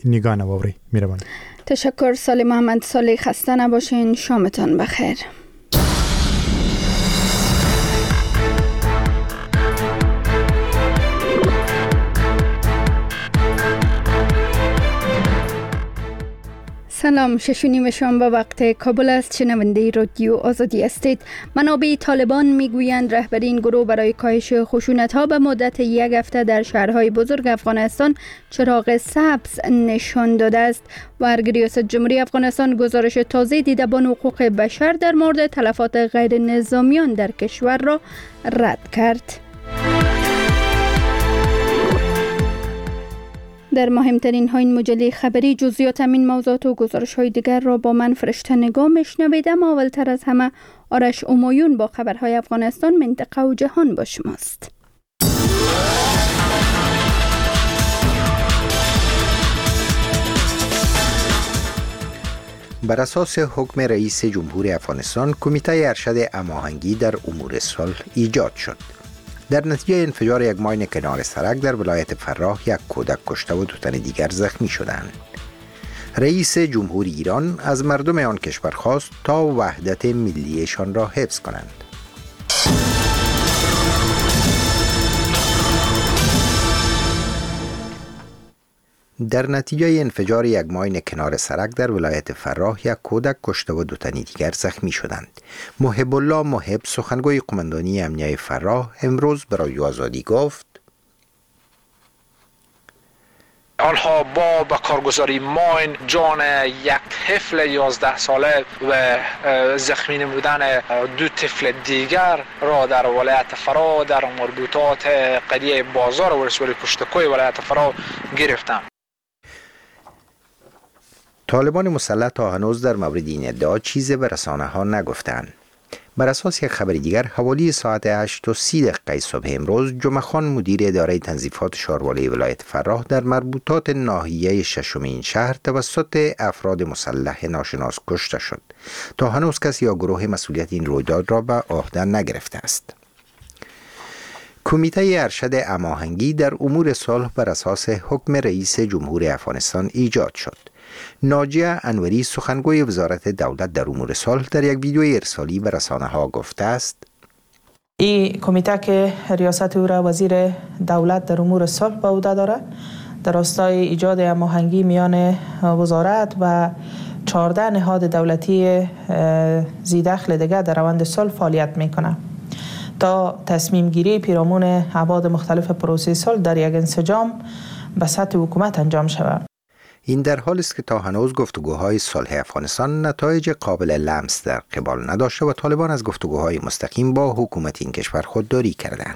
نگاه نواری میروان. تشکر سالی محمد سالی، خسته نباشین، شامتان بخیر. سلام، 6:30 شام به وقت کابل است. شنونده رادیو آزادی هستید. منابع طالبان میگویند رهبری این گروه برای کاهش خشونت‌ها به مدت 1 هفته در شهرهای بزرگ افغانستان چراغ سبز نشان داده است. و ریاست جمهوری افغانستان گزارش تازه دیدبان حقوق بشر در مورد تلفات غیر نظامیان در کشور را رد کرد. در مهمترین های این مجله خبری جزئیات این موضوعات و گزارش های دیگر را با من فرشته نگاه میشنوید. اما اولتر از همه آرش امایون با خبرهای افغانستان، منطقه و جهان با شماست. بر اساس حکم رئیس جمهور افغانستان، کمیته ارشد هماهنگی در امور صلح ایجاد شد. در نتیجه انفجار یک ماین کنار سرک در ولایت فراه، یک کودک کشته و 2 تن دیگر زخمی شدند. رئیس جمهور ایران از مردم آن کشور خواست تا وحدت ملیشان را حفظ کنند. در نتیجه انفجار یک ماین کنار سرک در ولایت فراه، یک کودک کشته و 2 تن دیگر زخمی شدند. محب الله محب، سخنگوی قماندانی امنیه فراه، امروز به رادیو آزادی گفت: آنها با کارگزاری ماین جان یک طفل 11 ساله و زخمی نمودن 2 طفل دیگر را در ولایت فراه در مربوطات قریه بازار ولسوالی پشتکوی ولایت فراه گرفتند. طالبان مسلح تا هنوز در مورد این ادعا چیزی به رسانه ها نگفتند. بر اساس یک خبر دیگر، حوالی ساعت 8:30 صبح امروز، جمعه خان مدیر اداره تنظیفات شاروالی ولایت فراه در مربوطات ناحیه 6 این شهر توسط افراد مسلح ناشناس کشته شد. تا هنوز کسی یا گروه مسئولیت این رویداد را به عهده نگرفته است. کمیته ارشد هماهنگی در امور صلح بر اساس حکم رئیس جمهور افغانستان ایجاد شد. ناجیه انوری، سخنگوی وزارت دولت در امور صلح، در یک ویدیوی ارسالی به رسانه ها گفته است: این کمیته که ریاست او را وزیر دولت در امور صلح به عهده دارد، در راستای ایجاد هماهنگی میان وزارت و 14 نهاد دولتی ذی‌دخل دیگر در روند صلح فعالیت میکنه تا تصمیم گیری پیرامون ابعاد مختلف پروسه صلح در یک انسجام به سطح حکومت انجام شود. این در حالی است که تا هنوز گفتگوهای صلح افغانستان نتایج قابل لمس در قبال نداشته و طالبان از گفتگوهای مستقیم با حکومت این کشور خودداری کردند.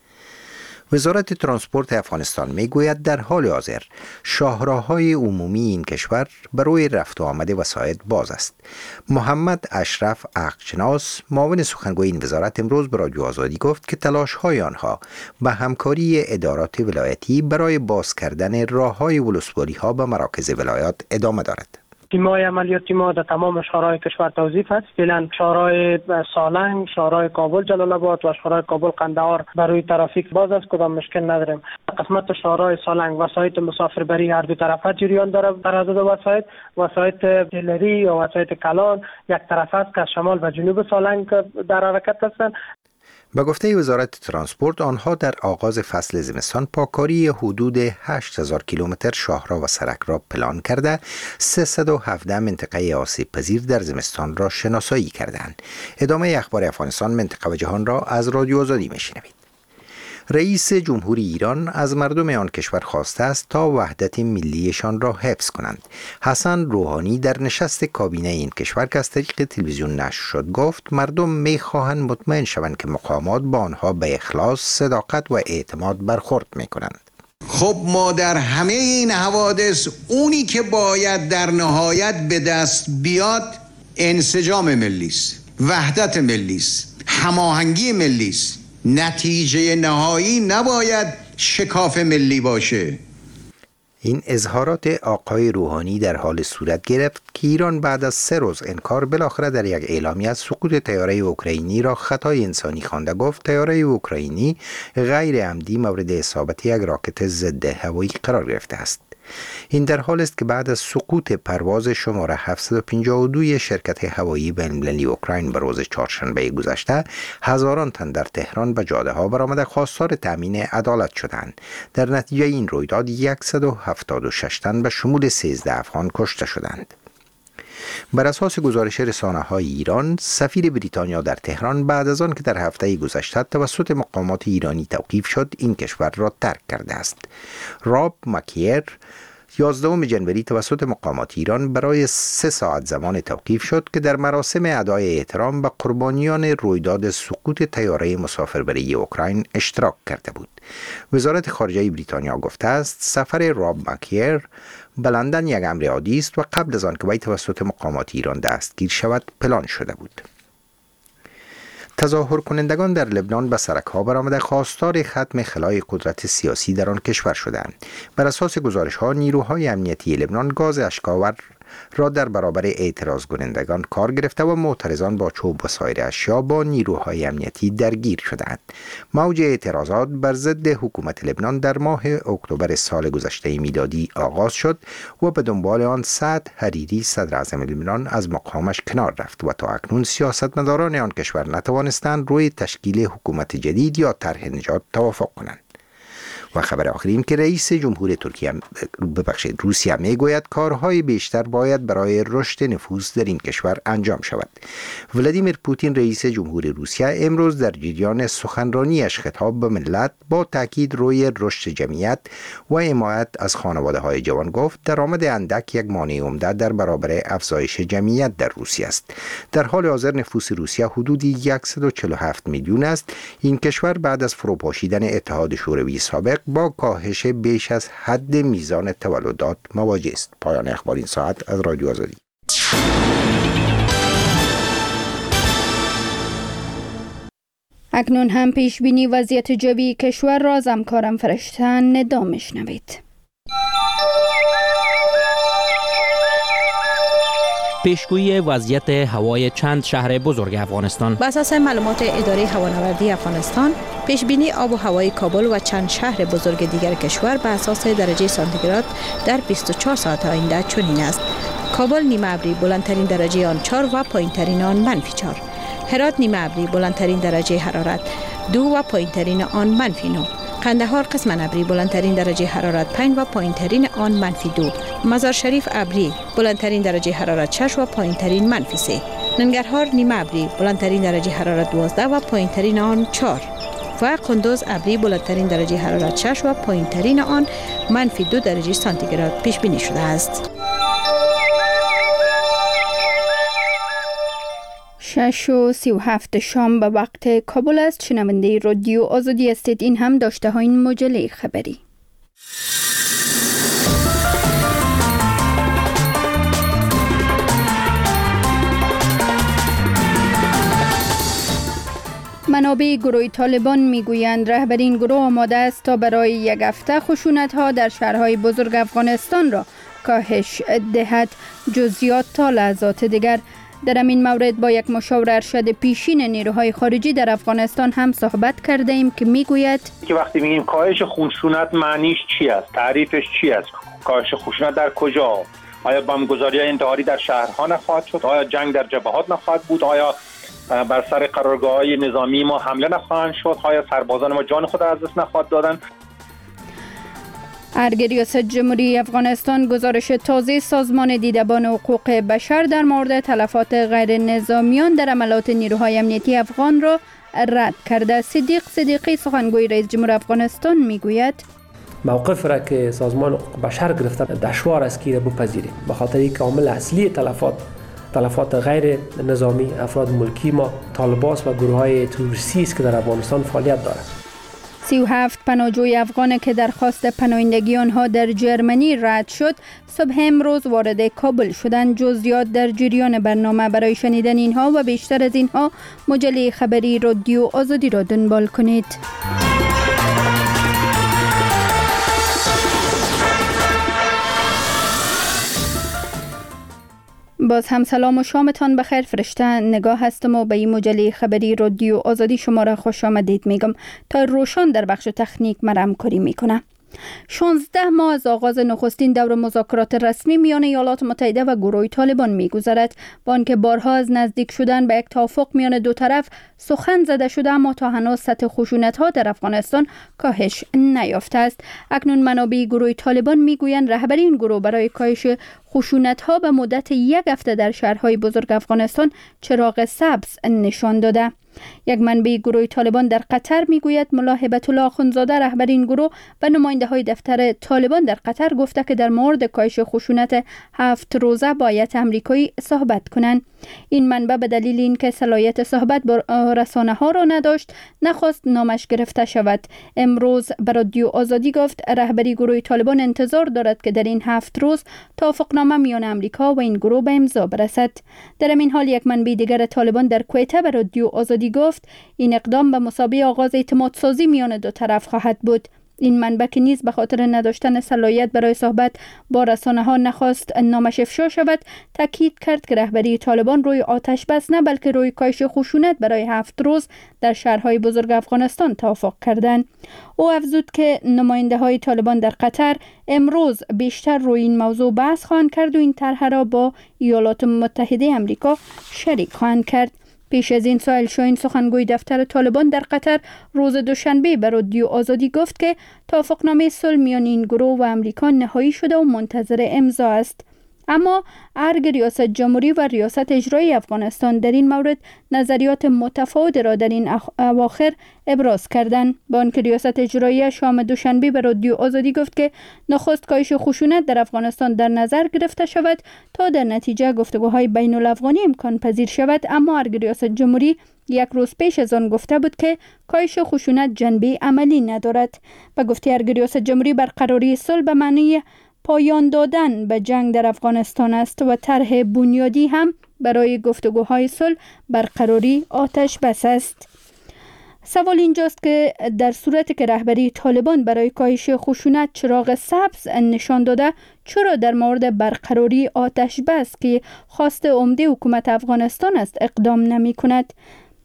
وزارت ترانسپورت افغانستان میگوید در حال حاضر شاهراه‌های عمومی این کشور برای رفت و آمد وسایط باز است. محمد اشرف عقل‌شناس، معاون سخنگوی این وزارت، امروز به رادیو آزادی گفت که تلاش‌های آنها به همکاری ادارات ولایتی برای باز کردن راه‌های ولسوالی‌ها به مراکز ولایات ادامه دارد. تیم‌های عملیاتی ما در تمام شهرهای کشور توظیف است. فعلا شهرهای سالنگ، شهرهای کابل جلال آباد و شهرهای کابل قندهار برای ترافیک باز است، کدام مشکل نداریم. قسمت شهرهای سالنگ وسایط مسافربری هر دو طرفه جریان داره. در حدود وسایط دلری و وسایط کلان یک طرف است که از شمال و جنوب سالنگ در حرکت هستند. به گفته وزارت ترانسپورت، آنها در آغاز فصل زمستان پاکاری حدود 8000 کیلومتر شاهراه و سرک را پلان کرده 317 منطقه آسیب پذیر در زمستان را شناسایی کردند. ادامه اخبار افغانستان، منطقه و جهان را از رادیو آزادی میشنوید. رئیس جمهور ایران از مردم آن کشور خواسته است تا وحدت ملیشان را حفظ کنند. حسن روحانی در نشست کابینه این کشور که از طریق تلویزیون نشر شد گفت مردم می‌خواهند مطمئن شوند که مقامات با آنها به اخلاص، صداقت و اعتماد برخورد می‌کنند. خب ما در همه این حوادث اونی که باید در نهایت به دست بیاد انسجام ملی است، وحدت ملی است، هماهنگی ملی است. نتیجه نهایی نباید شکاف ملی باشه. این اظهارات آقای روحانی در حال صورت گرفت که ایران بعد از 3 روز انکار بالاخره در یک اعلامیه از سقوط طیاره اوکراینی را خطای انسانی خوانده. گفت طیاره اوکراینی غیر عمدی مورد اصابت یک راکت ضد هوایی قرار گرفته است. این در حال است که بعد از سقوط پرواز شماره 752 شرکت هوایی بین‌المللی اوکراین به روز چهارشنبه گذشته، هزاران تن در تهران به جاده ها برآمده خواستار تامین عدالت شدند. در نتیجه این رویداد 176 تن به شمول 13 افغان کشته شدند. بر اساس گزارش رسانه‌های ایران، سفیر بریتانیا در تهران بعد از آن که در هفته گذشته توسط مقامات ایرانی توقیف شد، این کشور را ترک کرده است. راب مکیر 11 جنوری توسط مقامات ایران برای 3 ساعت زمان توقیف شد که در مراسم ادای احترام به قربانیان رویداد سقوط طیاره مسافربری اوکراین اشتراک کرده بود. وزارت خارجه بریتانیا گفته است سفر راب مکیر به لندن یک امر عادی است و قبل از آن که وی توسط مقامات ایران دستگیر شود پلان شده بود. تظاهر کنندگان در لبنان به سرک‌ها برآمده خواستار ختم خلای قدرت سیاسی در آن کشور شدند. بر اساس گزارش‌ها نیروهای امنیتی لبنان گاز اشک‌آور را در برابر اعتراض کنندگان کار گرفته و معترضان با چوب و سایر اشیا با نیروهای امنیتی درگیر شدند. موج اعتراضات بر ضد حکومت لبنان در ماه اکتبر سال گذشته میلادی آغاز شد و به دنبال آن سعد حریری صدر اعظم لبنان از مقامش کنار رفت و تا اکنون سیاستمداران آن کشور نتوانستند روی تشکیل حکومت جدید یا طرح نجات توافق کنند. و خبر آخر این که رئیس جمهور روسیه میگوید کارهای بیشتر باید برای رشد نفوذ در این کشور انجام شود. ولادیمیر پوتین رئیس جمهور روسیه امروز در جریان سخنرانیش خطاب به ملت با تاکید روی رشد جمعیت و حمایت از خانواده‌های جوان گفت درآمد اندک یک مانع عمده در برابر افزایش جمعیت در روسیه است. در حال حاضر نفوس روسیه حدودی 147 میلیون است. این کشور بعد از فروپاشیدن اتحاد شوروی سابق با کاهش بیش از حد میزان تولدات مواجه است. پایان اخبار این ساعت از رادیو آزادی. اکنون هم پیش بینی وضعیت جوی کشور را از همکارم فرشته ندا میشنوید. پیشگویی وضعیت هوای چند شهر بزرگ افغانستان. بر اساس معلومات اداره هوانوردی افغانستان، پیش بینی آب و هوای کابل و چند شهر بزرگ دیگر کشور بر اساس درجه سانتیگراد در 24 ساعت آینده چنین است: کابل نیمه ابری، بلندترین درجه آن 4 و پایینترین آن -4. هرات نیمه ابری، بلندترین درجه حرارت 2 و پایینترین آن -9. قندهار قسما ابری، بلندترین درجه حرارت 5 و پایینترین آن -2. مزار شریف ابری، بلندترین درجه حرارت 6 و پایینترین -3. ننگرهار نیمه ابری، بلندترین درجه حرارت 12 و پایینترین آن 4. و قندوز ابری، بلندترین درجه حرارت 6 و پایینترین آن -2 درجه سانتیگراد پیش بینی شده است. 6:37 شام به وقت کابل است. شنونده رادیو آزادی هستید. این هم داشته های این مجله خبری. منابع گروه طالبان میگویند رهبرین گروه آماده است تا برای یک هفته خشونت‌ها در شهرهای بزرگ افغانستان را کاهش دهد. جزئیات تا لحظات دیگر. در این مورد با یک مشاور ارشد پیشین نیروهای خارجی در افغانستان هم صحبت کرده ایم که میگوید که وقتی میگیم کاهش خشونت معنیش چی است؟ تعریفش چی است؟ کاهش خشونت در کجا؟ آیا بمبگذاری انتحاری در شهرها نخواهد شد؟ آیا جنگ در جبهات نخواهد بود؟ آیا بر سر قرارگاه‌های نظامی ما حمله نخواهند شد؟ آیا سربازان ما جان خود از دست نخواهد دادن؟ ارگ ریاست جمهوری افغانستان گزارش تازه سازمان دیدبان حقوق بشر در مورد تلفات غیر نظامیان در عملیات نیروهای امنیتی افغان را رد کرده. صدیق صدیقی سخنگوی رئیس جمهور افغانستان میگوید موقف را که سازمان حقوق بشر گرفته دشوار است که بپذیریم، به خاطر اینکه عامل اصلی تلفات غیر نظامی افراد ملکی ما طالباس و گروه‌های تروریستی است که در افغانستان فعالیت دارند. 37 پناهجوی افغان که درخواست پناهندگی آنها در جرمنی رد شد صبح امروز وارد کابل شدند. جزئیات در جریان برنامه. برای شنیدن اینها و بیشتر از اینها مجله خبری رادیو آزادی را دنبال کنید. باز هم سلام و شامتان بخیر. فرشته نگاه هستم و به این مجله خبری رادیو آزادی شما را خوش آمدید میگم. تا روشان در بخش تکنیک مرا همکاری میکنه. 16 ماه از آغاز نخستین دور مذاکرات رسمی میان ایالات متحده و گروه طالبان می‌گذرد، با آنکه بارها از نزدیک شدن به یک توافق میان دو طرف سخن زده شده، اما تا هنوز سطح خشونت‌ها در افغانستان کاهش نیافته است. اکنون منابع گروه طالبان میگویند رهبری این گروه برای کاهش خشونت‌ها به مدت 1 هفته در شهرهای بزرگ افغانستان چراغ سبز نشان داده. یک منبع گروه طالبان در قطر میگوید ملا هبت الله اخوندزاده رهبر این گروه و نماینده های دفتر طالبان در قطر گفته که در مورد کاهش خشونت 7 روزه با هیئت آمریکایی صحبت کنند. این منبع به دلیل اینکه صلاحیت صحبت با رسانه ها را نداشت نخواست نامش گرفته شود. امروز به رادیو آزادی گفت رهبری گروه طالبان انتظار دارد که در این 7 روز توافقنامه میان آمریکا و این گروه به امضا برسد. در این حال یک منبع دیگر طالبان در کویته به رادیو آزادی گفت این اقدام به مثابه آغاز اعتماد سازی میان دو طرف خواهد بود. این منبع که نیز به خاطر نداشتن صلاحیت برای صحبت با رسانه ها نخواست نامش افشا شود، تاکید کرد که رهبری طالبان روی آتش بس نه بلکه روی کاهش خشونت برای 7 روز در شهرهای بزرگ افغانستان توافق کردند. او افزود که نماینده های طالبان در قطر امروز بیشتر روی این موضوع بحث خواهند کرد و این طرح را با ایالات متحده آمریکا شریک خواهند کرد. پیش از این سهیل شاهین سخنگوی دفتر طالبان در قطر روز دوشنبه به رادیو آزادی گفت که توافقنامه صلح میان این گروه و آمریکا نهایی شده و منتظر امضا است. اما ارگ ریاست جمهوری و ریاست اجرایی افغانستان در این مورد نظریات متفاوت را در این اواخر ابراز کردند. با آنکه ریاست اجرایی شام دوشنبه به رادیو آزادی گفت که نخست کاهش خشونت در افغانستان در نظر گرفته شود تا در نتیجه گفتگوهای بین الافغانی امکان پذیر شود، اما ارگ ریاست جمهوری یک روز پیش از آن گفته بود که کاهش خشونت جنبه عملی ندارد. به گفته ارگ ریاست جمهوری برقراری صلح به معنی پایان دادن به جنگ در افغانستان است و طرح بنیادی هم برای گفتگوهای صلح برقراری آتش بس است. سوال اینجاست که در صورتی که رهبری طالبان برای کاهش خشونت چراغ سبز نشان داده، چرا در مورد برقراری آتش بس که خواست عمده حکومت افغانستان است اقدام نمی کند؟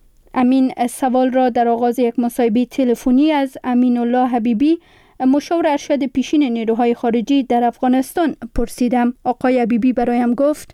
امین سوال را در آغاز یک مصاحبه تلفنی از امین الله حبیبی، مشاور ارشد پیشین نیروهای خارجی در افغانستان پرسیدم. آقای حبیبی برایم گفت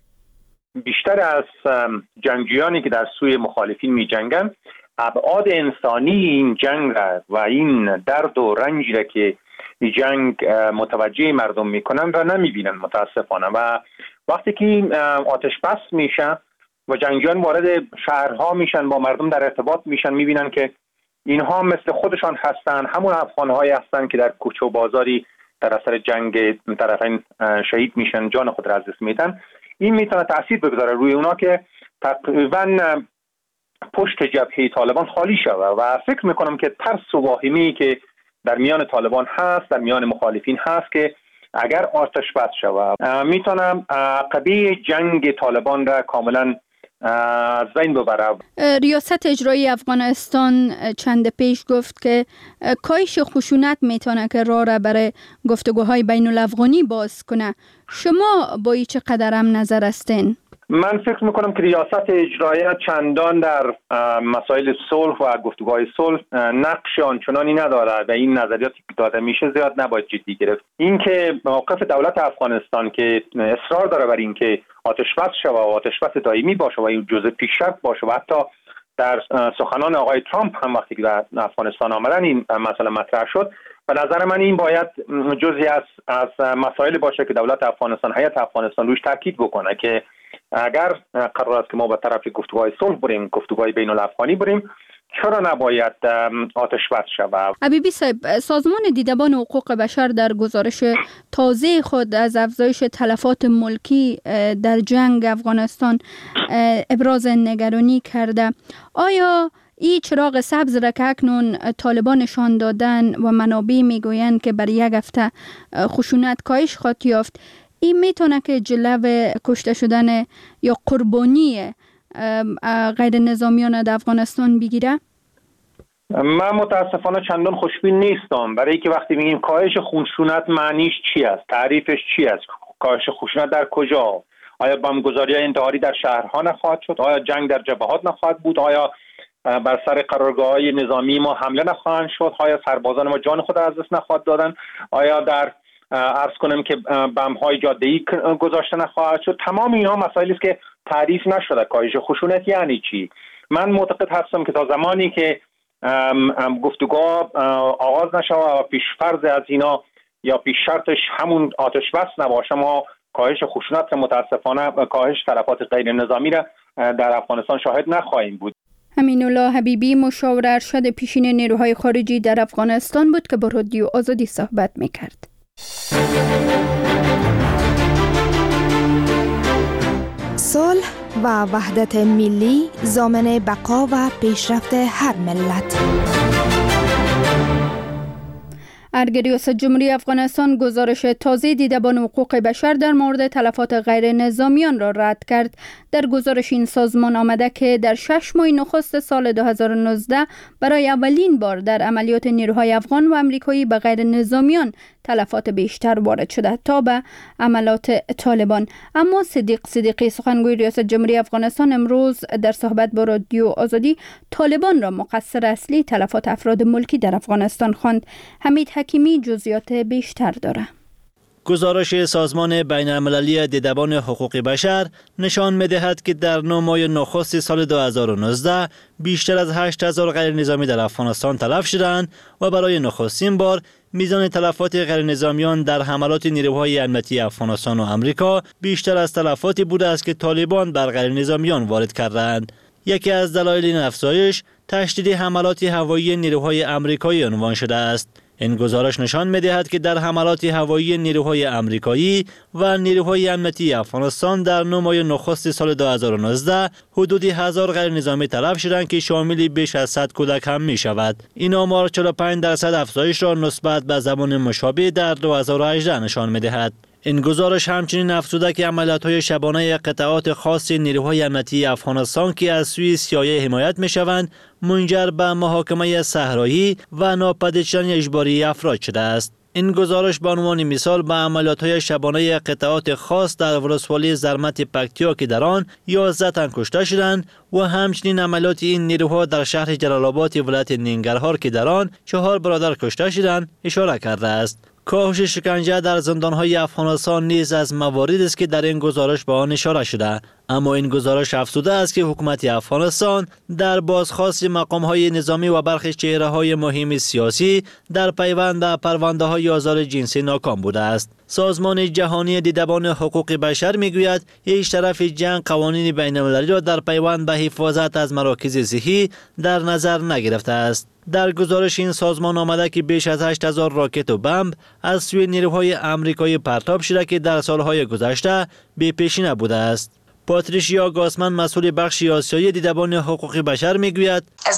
بیشتر از جنگجویانی که در سوی مخالفین می جنگند ابعاد انسانی این جنگ و این درد و رنجی را که این جنگ متوجه مردم می کنند را نمی بینند متاسفانه. و وقتی که آتش بس میشه و جنگجویان وارد شهرها میشن، با مردم در ارتباط میشن، میبینن که اینها مثل خودشان هستند، همون افغان‌هایی هستند که در کوچه و بازاری در اثر جنگ طرفین شهید میشن، جان خود را از دست میدن. این میتونه تاثیر بگذاره روی اونا که تقریبا پشت جبهه طالبان خالی شود و فکر میکنم که ترس و واهمه‌ای که در میان طالبان هست، در میان مخالفین هست که اگر آتش بس شود میتونم عقبه جنگ طالبان را کاملا از بین ببره. ریاست اجرایی افغانستان چند پیش گفت که کاهش خشونت میتونه که راه را برای گفتگوهای بین الافغانی باز کنه. شما با این چقدر هم نظر هستین؟ من فکر میکنم که ریاست اجرایی چندان در مسائل صلح و گفتگوهای صلح نقش آنچنانی نداره و این نظریاتی که داده میشه زیاد نباید جدی گرفت. اینکه موقف دولت افغانستان که اصرار داره بر اینکه آتش بس شود و آتش بس دائمی باشه و این جزء پیشرفت باشه و حتی در سخنان آقای ترامپ هم وقتی که در افغانستان آمدن این مسئله مطرح شد، به نظر من این باید جزئی از مسائل باشه که دولت افغانستان، هیئت افغانستان روش تاکید بکنه که اگر قرار است که ما به طرف گفتگوهای صلح بریم، گفتگوهای بین الافغانی بریم، چرا نباید آتش بس شود؟ حبیبی صاحب، سازمان دیدبان حقوق بشر در گزارش تازه خود از افزایش تلفات ملکی در جنگ افغانستان ابراز نگرانی کرده. آیا این چراغ سبز را که اکنون طالبان نشان دادن و منابع میگویند که برای 1 هفته خشونت کاهش خواهد یافت، این میتونه که جلو کشته شدن یا قربانی غیر نظامیان در افغانستان بگیره؟ من متاسفانه چندان خوشبین نیستم، برای اینکه وقتی میگیم کاهش خشونت معنیش چی است؟ تعریفش چی است؟ کاهش خشونت در کجا؟ آیا بمبگذاری‌های انتحاری در شهرها نخواهد شد؟ آیا جنگ در جبهات نخواهد بود؟ آیا بر سر قرارگاه‌های نظامی ما حمله نخواهند شد؟ آیا سربازان ما جان خود از دست نخواهد دادن؟ آیا در عرض کنم که بم‌های جاده‌ای گذاشته نخواهد شد؟ تمام اینها مسائلی است که تعریف نشده. کاهش خشونت یعنی چی؟ من معتقد هستم که تا زمانی که گفتگو آغاز نشه و پیشفرض از اینا یا پیش شرطش همون آتش بس نباشه، ما کاهش خشونت متاسفانه کاهش تلفات غیر نظامی را در افغانستان شاهد نخواهیم بود. امینالله حبیبی مشاور ارشد پیشین نیروهای خارجی در افغانستان بود که با رادیو آزادی صحبت میکرد. صلح و وحدت ملی ضامن بقا و پیشرفت هر ملت. ارگ ریاست جمهوری افغانستان گزارش تازه دیدبان حقوق بشر در مورد تلفات غیر نظامیان را رد کرد. در گزارش این سازمان آمده که در 6 ماه نخست سال 2019 برای اولین بار در عملیات نیروهای افغان و امریکایی به غیر نظامیان تلفات بیشتر وارد شده تا به عملیات طالبان. اما صدیق صدیقی سخنگوی ریاست جمهوری افغانستان امروز در صحبت با رادیو آزادی طالبان را مقصر اصلی تلفات افراد ملکی در افغانستان خواند. حمید حکیمی جزئیات بیشتر داره. گزارش سازمان بین المللی دیدبان حقوق بشر نشان می‌دهد که در 9 ماه نخست سال 2019 بیشتر از 8000 غیر نظامی در افغانستان تلف شدند و برای نخستین بار میزان تلفات غیر نظامیان در حملات نیروهای امنیتی افغانستان و امریکا بیشتر از تلفاتی بوده است که طالبان بر غیر نظامیان وارد کردند. یکی از دلایل این افزایش تشدید حملات هوایی نیروهای امریکایی عنوان شده است. این گزارش نشان می‌دهد که در حملات هوایی نیروهای امریکایی و نیروهای امنیتی افغانستان در 9 ماه نخست سال 2019 حدود 1000 غیر نظامی تلف شدند که شامل بیش از 100 کودک هم می‌شود. این آمار 45% افزایش را نسبت به زمان مشابه در 2018 نشان می‌دهد. این گزارش همچنین افزوده که عملیات‌های شبانه قطعات خاص نیروهای امنیتی افغانستان که از سوی CIA حمایت می‌شوند منجر به محاکمه صحرایی و ناپدید شدن اجباری افراد شده است. این گزارش به عنوان مثال به عملیات‌های شبانه قطعات خاص در ولسوالی زرمت پکتیا که در آن 11 تن کشته شدند و همچنین عملیات این نیروها در شهر جلال آباد ولایت ننگرهار که در آن 4 برادر کشته شدند اشاره کرده است. کاهش شکنجه در زندان‌های افغانستان نیز از مواردی است که در این گزارش به آن اشاره شده، اما این گزارش افزوده است که حکومت افغانستان در بازخواست مقام‌های نظامی و برخی چهره‌های مهم سیاسی در پیوند به پرونده‌های آزار جنسی ناکام بوده است. سازمان جهانی دیدبان حقوق بشر میگوید هیچ طرف جنگ قوانین بین‌المللی را در پیوند به حفاظت از مراکز صحی در نظر نگرفته است. در گزارش این سازمان آمده که بیش از 8000 راکت و بمب از سوی نیروهای امریکایی پرتاب شده که در سالهای گذشته بی پیشینه بوده است. پاتریشیا گاسمن مسئول بخش آسیایی دیدبان حقوق بشر میگوید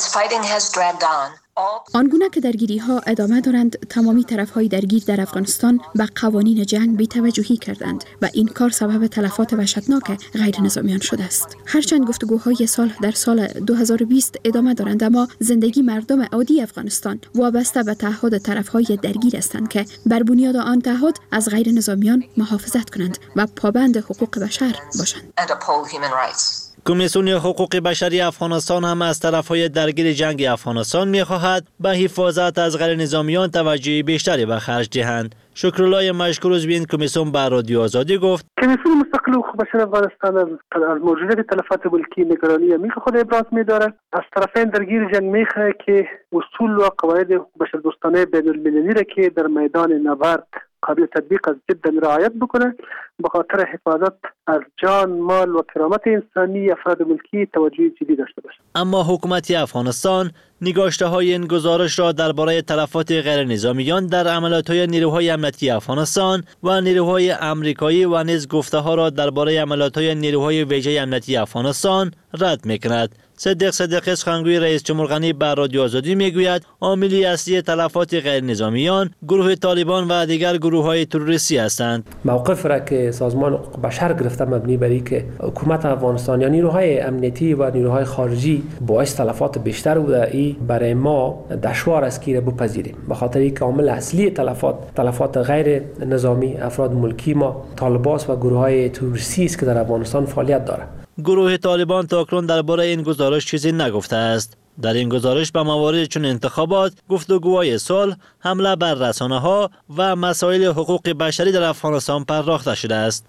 آنگونه که درگیری ها ادامه دارند، تمامی طرف های درگیر در افغانستان به قوانین جنگ بی‌توجهی کردند و این کار سبب تلفات وحشتناک غیر نظامیان شده است. هرچند گفتگوهای صلح در سال 2020 ادامه دارند، اما زندگی مردم عادی افغانستان وابسته به تعهد طرف های درگیر هستند که بر بنیاد آن تعهد از غیر نظامیان محافظت کنند و پابند حقوق بشر باشند. کمیسیون حقوق بشری افغانستان هم از طرف‌های درگیر جنگ افغانستان می‌خواهد به حفاظت از غیر نظامیان توجه بیشتری به خرج دهند. شکرالله مشکور عضو این کمیسیون به رادیو آزادی گفت کمیسیون مستقل حقوق بشر افغانستان از موجودیت تلفات ملکی نگرانی عمیق خود ابراز می‌دارد. از طرفین درگیر جنگ می‌خواهد که اصول و قواعد بشر دوستانه بین‌المللی را که در میدان نبرد قابل تطبیق از جدا رعایت بکنه، به خاطر حفاظت از جان، مال و کرامت انسانی افراد ملکی توجه جدی داشته باشد. اما حکومت افغانستان نگاشته‌های این گزارش را درباره تلفات غیر نظامیان در عملیات‌های نیروهای امنیتی افغانستان و نیروهای امریکایی و نیز گفته‌ها را درباره عملیات‌های نیروهای ویژه امنیتی افغانستان رد می‌کند. صدیق صدیقی سخنگوی رئیس جمهور غنی بر رادیو آزادی میگوید عاملی اصلی تلفات غیر نظامیان گروه طالبان و دیگر گروه‌های تروریستی هستند. موقف را که سازمان حقوق بشر گرفته مبنی بر اینکه حکومت افغانستان یا نیروهای امنیتی و نیروهای خارجی باعث تلفات بیشتر بوده، این برای ما دشوار است که بپذیریم، به خاطر اینکه عامل اصلی تلفات غیر نظامی افراد ملکی ما طالباس و گروه‌های تروریستی است که در افغانستان فعالیت دارند. گروه طالبان تاکنون درباره این گزارش چیزی نگفته است. در این گزارش به موارد چون انتخابات، گفتگوهای صلح، حمله بر رسانه‌ها و مسائل حقوق بشری در افغانستان پرداخته شده است.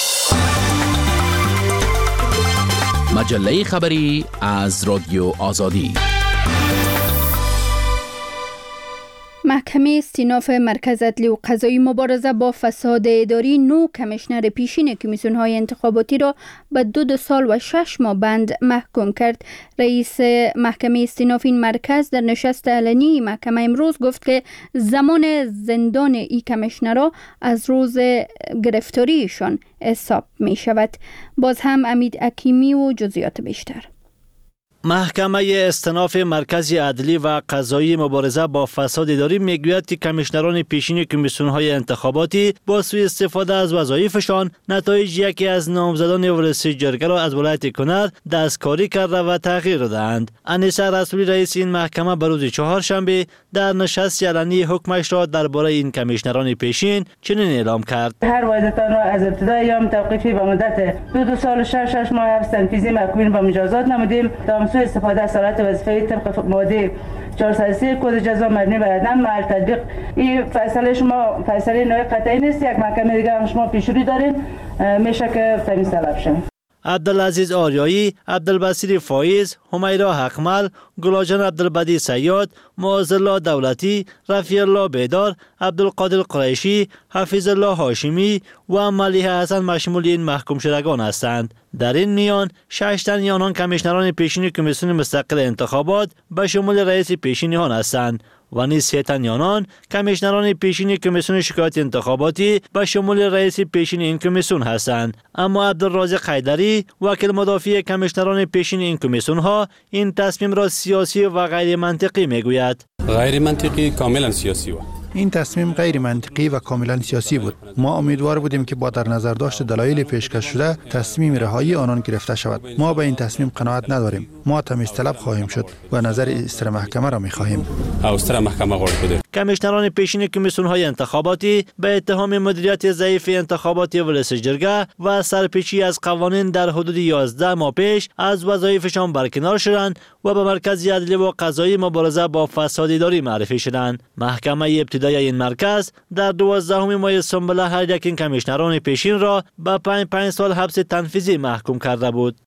مجله خبری از رادیو آزادی. محکمه استیناف مرکز عدلی و قضایی مبارزه با فساد اداری 9 کمیشنر پیشین کمیسیون‌های انتخاباتی را به 2 سال و 6 ماه بند محکوم کرد. رئیس محکمه استیناف این مرکز در نشست علنی محکمه امروز گفت که زمان زندان این کمیشنرها از روز گرفتاریشان حساب می شود. باز هم امید حکیمی و جزئیات بیشتر. محکمه استیناف مرکز عدلی و قضایی مبارزه با فساد اداری میگوید که کمیشنران پیشین کمیسیون‌های انتخاباتی با سوء استفاده از وظایفشان نتایج یکی از نامزدان ولسی جرگه را از ولایت کنر دستکاری کرده و تغییر دادند. انیسه رسولی رئیس این محکمه به روز چهارشنبه در نشست علنی حکمش را درباره این کمیشنران پیشین چنین اعلام کرد: هر واحدتان را از ابتدای ایام توقیفی به مدت 2 سال و 6 ماه حبس تنفیذی محکومین به مجازات نمودیم. سوء استفاده از صلاحیت وظیفه‌ای طبق ماده 403 کد جزا مبنی بر عدم محل تطبیق. این فیصله شما فیصله نهایی قطعی نیست. یک محکمه دیگه هم شما پیشروی دارین، میشه که تمیز طلب شه. عبدالعزیز آریایی، عبدالبصیر فایز، همیرا حقمل، گلاجان عبدالبدی سیاد، معاذ الله دولتی، رفیع الله بیدار، عبدالقادر قریشی، حفیظ الله هاشمی و ملیحه حسن مشمول این محکوم شدگان هستند. در این میان 6 تن آنان کمیشنران پیشین کمیسیون مستقل انتخابات به شمول رئیس پیشین آن هستند و نیز 3 تن آنان کمیشنران پیشین کمیسیون شکایت انتخاباتی به شمول رئیس پیشین این کمیسیون هستند. اما عبدالرازق حیدری، وکیل مدافع کمیشنران پیشین این کمیسیون ها، این تصمیم را سیاسی و غیر منطقی میگوید. غیر منطقی، کاملا سیاسی بود. این تصمیم غیر منطقی و کاملا سیاسی بود. ما امیدوار بودیم که با در نظر داشت دلایل پیشکش شده تصمیم رهایی آنان گرفته شود. ما به این تصمیم قناعت نداریم. ما تمیز طلب خواهیم شد و نظر استر محکمه را می‌خواهیم. استر محکمه قرار بده. کمیشنران پیشین کمیسیون‌های انتخاباتی به اتهام مدیریت ضعیف انتخاباتی ولسی جرگه و سرپیچی از قوانین در حدود 11 ماه پیش از وظایفشان برکنار شدند و به مرکز عدلی و قضایی مبارزه با فساد اداری معرفی شدند. محکمه ابتدایی این مرکز در 12 ماه سنبله هر یک این کمیشنران پیشین را به 5 سال حبس تنفیذی محکوم کرده بود.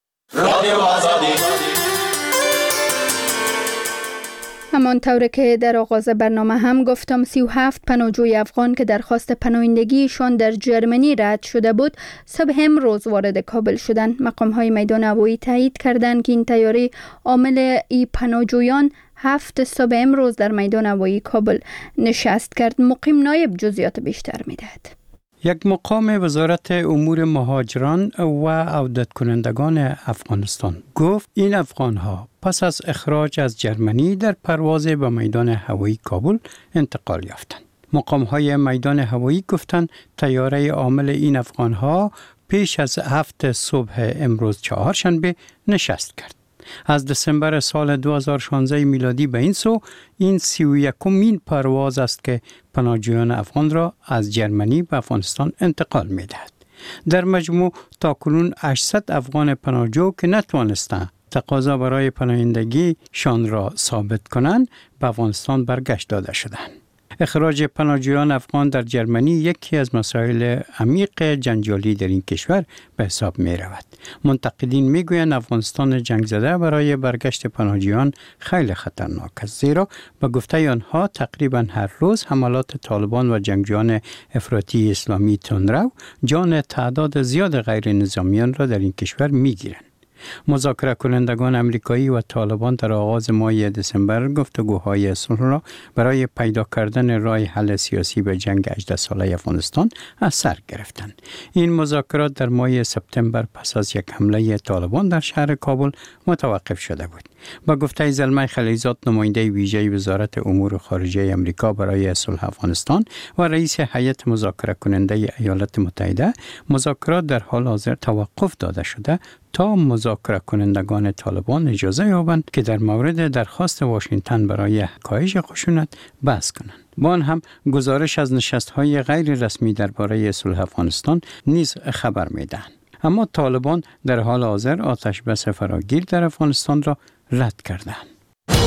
همانطور که در آغاز برنامه هم گفتم 37 پناهجوی افغان که درخواست پناهندگیشان در جرمنی رد شده بود صبح امروز وارد کابل شدند. مقام‌های میدان هوایی تایید کردند که این طیاره حامل ای پناهجویان 7 صبح امروز در میدان هوایی کابل نشست کرد. مقیم نایب جزئیات بیشتر می‌دهد. یک مقام وزارت امور مهاجران و عودت کنندگان افغانستان گفت این افغان‌ها پس از اخراج از جرمنی در پرواز به میدان هوایی کابل انتقال یافتند. مقام‌های میدان هوایی گفتند طیاره حامل این افغان‌ها پیش از 7 صبح امروز چهارشنبه نشست کرد. از دسامبر سال 2016 میلادی به این سو این 31مین پرواز است که پناهجویان افغان را از جرمنی به افغانستان انتقال می‌دهد. در مجموع تاکنون 800 افغان پناهجو که نتوانستند تقاضا برای پناهندگی شان را ثابت کنند به افغانستان برگشت داده شدند. اخراج پناهجویان افغان در جرمنی یکی از مسائل عمیق جنجالی در این کشور به حساب می رود. منتقدین می گویند افغانستان جنگ زده برای برگشت پناهجویان خیلی خطرناک است، زیرا به گفته آنها تقریبا هر روز حملات طالبان و جنگجویان افراطی اسلامی تندرو جان تعداد زیاد غیر نظامیان را در این کشور می گیرند. مذاکره کنندگان امریکایی و طالبان در آغاز ماه دسامبر گفتگوهای صلح را برای پیدا کردن راه حل سیاسی به جنگ 18 ساله افغانستان از سر گرفتند. این مذاکرات در ماه سپتامبر پس از یک حمله طالبان در شهر کابل متوقف شده بود. با گفته زلمه خلیزاد، نماینده ویژه وزارت امور خارجه امریکا برای صلح افغانستان و رئیس هیئت مذاکره کننده ایالات متحده، مذاکرات در حال حاضر توقف داده شده تا مذاکره کنندگان طالبان اجازه یابند که در مورد درخواست واشنگتن برای کاهش خشونت بحث کنند. با آن هم گزارش از نشست‌های غیر رسمی درباره صلح افغانستان نیز خبر می‌دهند. اما طالبان در حال حاضر آتش بس فراگیر در افغانستان را رد کردند.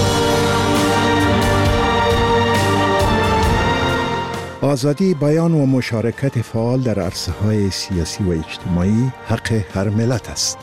آزادی بیان و مشارکت فعال در عرصه‌های سیاسی و اجتماعی حق هر ملت است.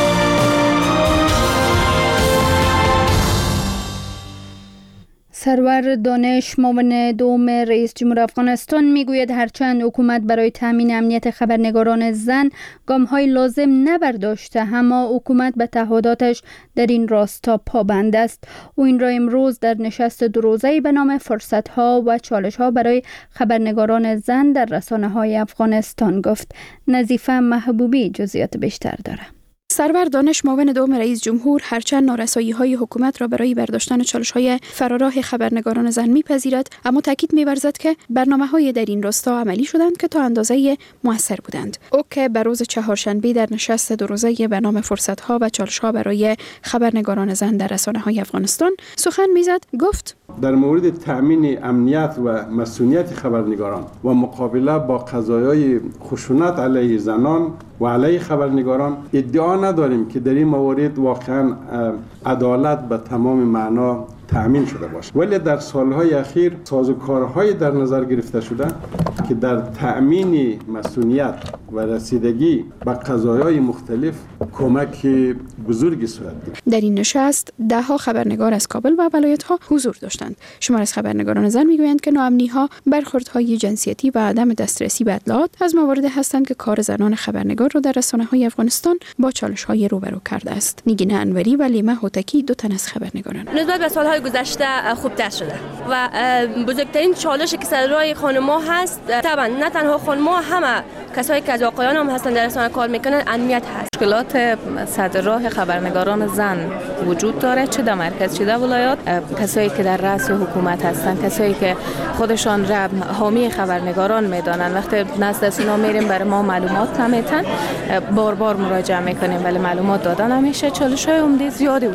سرور دانش معاون دوم رئیس جمهور افغانستان میگوید هرچند حکومت برای تامین امنیت خبرنگاران زن گام‌های لازم نبرداشته، اما حکومت به تعهداتش در این راستا پابند است. او این را امروز در نشست دو روزه‌ای به نام فرصت‌ها و چالش‌ها برای خبرنگاران زن در رسانه‌های افغانستان گفت. نظیفه محبوبی جزئیات بیشتر دارد. سرور دانش معاون دوم رئیس جمهور هرچند نارسایی‌های حکومت را برای برداشتن چالش‌های فراراه خبرنگاران زن می‌پذیرد، اما تاکید می‌ورزد که برنامه‌های در این راستا عملی شدند که تا اندازه موثر بودند. او که به روز چهارشنبه در نشست دو روزه به نام فرصت‌ها و چالش‌ها برای خبرنگاران زن در رسانه‌های افغانستان سخن می‌زد، گفت: در مورد تأمین امنیت و مسئولیت خبرنگاران و مقابله با قضایای خشونت علیه زنان و علیه خبرنگاران ادعا نداریم که در این موارد واقعا عدالت به تمام معنا تأمین شده باشد، ولی در سالهای اخیر سازوکارهای در نظر گرفته شده که در تأمین مسئولیت و رسیدگی به قضایای مختلف کمک بزرگی صورت گرفت. در این نشست ده‌ها خبرنگار از کابل و ولایت‌ها حضور داشتند. شمار از خبرنگاران زن میگویند که ناامنی‌ها، برخوردهای جنسیتی و عدم دسترسی به اطلاعات از مواردی هستند که کار زنان خبرنگار را در رسانه‌های افغانستان با چالش‌های روبرو کرده است. نگین انوری و لیما هوتکی دو تن از خبرنگاران نسبت به سال‌های گذشته خوبتر شده و بزرگترین چالشی که سر راه خانم‌ها هست، طبعا نه تنها خانم‌ها، همه کسایی که از آقایان هم هستن در رسانه کار میکنن، امنیت هست. مشکلات سر راه خبرنگاران زن وجود داره، چه در مرکز چه در ولایات. کسایی که در رأس حکومت هستن، کسایی که خودشان را حامی خبرنگاران میدانن، وقتی نزد اونا میریم برای ما معلومات نمیتن، بار بار مراجعه میکنیم ولی معلومات دادن نمیشه. چالش‌های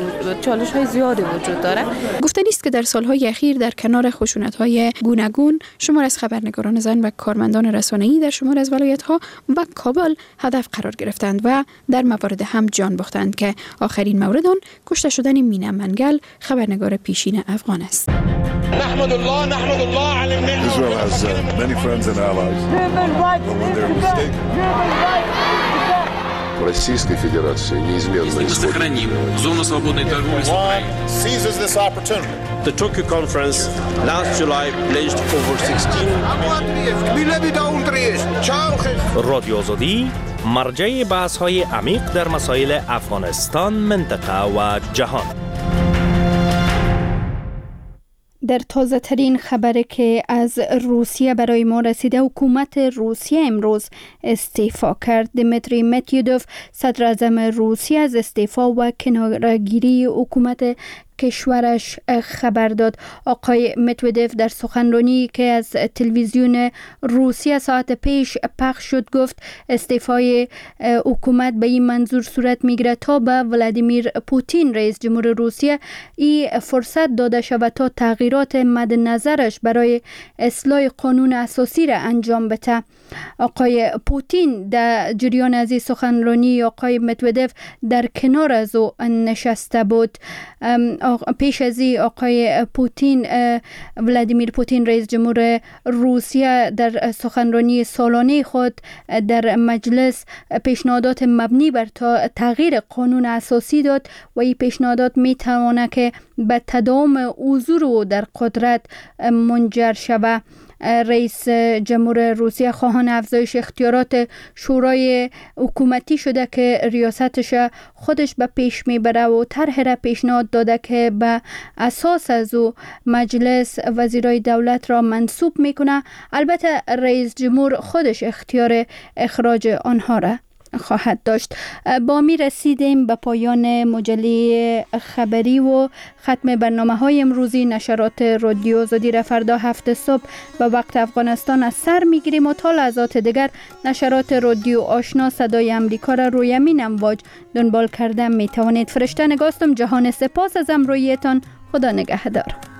زیادی وجود داره. گفتنی است که در سالهای اخیر در کنار خشونت‌های گوناگون شمار از خبرنگاران زن و کارمندان رسانه‌ای در شمار از ولایت‌ها و کابل هدف قرار گرفتند و در موارد هم جان باختند که آخرین مورد آن کشته شدن مینا منگل، خبرنگار پیشین افغان است. نحمد الله على النعمة. Israel has many friends and allies. But when they're mistaken. Российской Федерации неизменно сохраним зону свободной торговли с Украиной. Seizes this opportunity. The Tokyo conference last July pledged over 16 رادیو آزادی مرجع بحث‌های عمیق در مسائل افغانستان، منطقه و جهان. در تازه ترین خبری که از روسیه برای ما رسیده، حکومت روسیه امروز استعفا کرد. دمیتری مدودوف صدر اعظم روسیه از استعفا و کناره‌گیری حکومت کشورش خبر داد. آقای مدودوف در سخنرانی که از تلویزیون روسیه ساعت پیش پخش شد گفت استعفای حکومت به این منظور صورت میگیرد تا به ولادیمیر پوتین رئیس جمهور روسیه این فرصت داده شود تا تغییرات مد نظرش برای اصلاح قانون اساسی را انجام بده. آقای پوتین در جریان از سخنرانی آقای مدودوف در کنار از او نشسته بود. پیش از این آقای پوتین، ولادیمیر پوتین رئیس جمهور روسیه در سخنرانی سالانه خود در مجلس پیشنهادات مبنی بر تغییر قانون اساسی داد و این پیشنهادات می تواند که به تداوم حضور در قدرت منجر شود. رئیس جمهور روسیه خواهان افزایش اختیارات شورای حکومتی شده که ریاستش خودش به پیش میبره و طرح را پیشنهاد داده که به اساس از او مجلس وزیرای دولت را منصوب میکنه. البته رئیس جمهور خودش اختیار اخراج آنها را خواهد داشت. با می رسیدیم به پایان مجله خبری و ختم برنامه های امروزی نشرات رادیو آزادی را فردا 7 صبح به وقت افغانستان از سر می گیریم و تا لحظات دیگر نشرات رادیو آشنا صدای امریکا را روی همین امواج دنبال کرده می توانید. فرشته نگاستم. جهان سپاس از همراهیتان. خدا نگهدار.